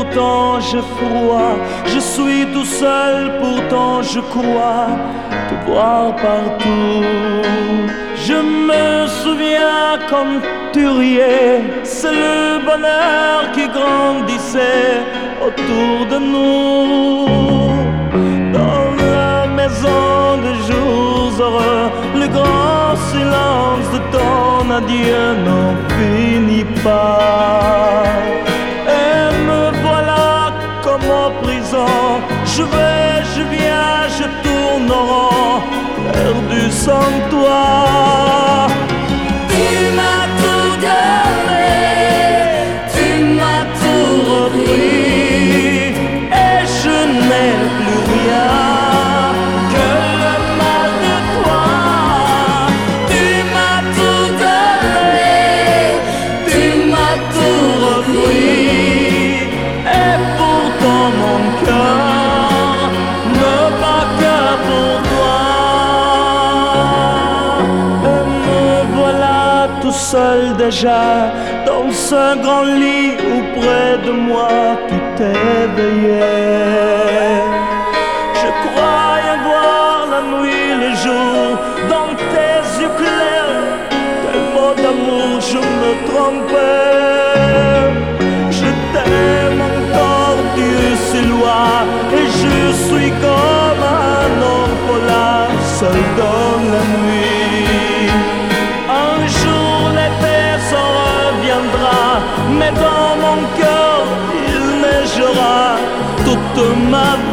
pourtant j'ai froid. Je suis tout seul, pourtant je crois te voir partout. Je me souviens comme tu riais, c'est le bonheur qui grandissait autour de nous. Dans la maison de jours heureux, le grand silence de ton adieu n'en finit pas. Et me voilà comme en prison, je vais, je viens, je tourne en rond, perdu sans toi. Tu m'as tout donné, tu m'as tout repris, et je n'ai plus rien que le mal de toi. tu m'as tout donné, tu m'as tout repris, Et pourtant mon cœur ne bat que pour toi. Et me voilà tout seul déjà dans ce grand lit où près de moi tu t'éveillais. Je croyais voir la nuit, le jour dans tes yeux clairs. Quel mot d'amour, je me trompais. Je t'aime encore, Dieu c'est loi, et je suis comme un orphelin seul dans la nuit. Un jour l'été s'en reviendra, mais dans mon cœur il neigera toute ma vie.